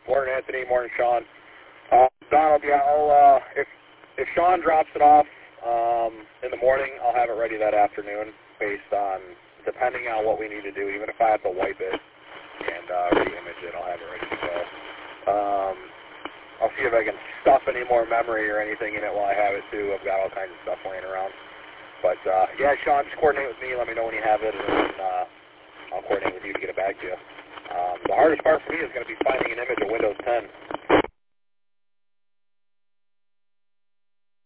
Morning, Anthony. Morning, Sean. Donald, yeah, if Sean drops it off in the morning, I'll have it ready that afternoon based on, depending on what we need to do. Even if I have to wipe it and re-image it, I'll have it ready to go. I'll see if I can stuff any more memory or anything in it while I have it, too. I've got all kinds of stuff laying around. But, yeah, Sean, just coordinate with me. Let me know when you have it, and then I'll coordinate with you to get it back to you. The hardest part for me is going to be finding an image of Windows 10.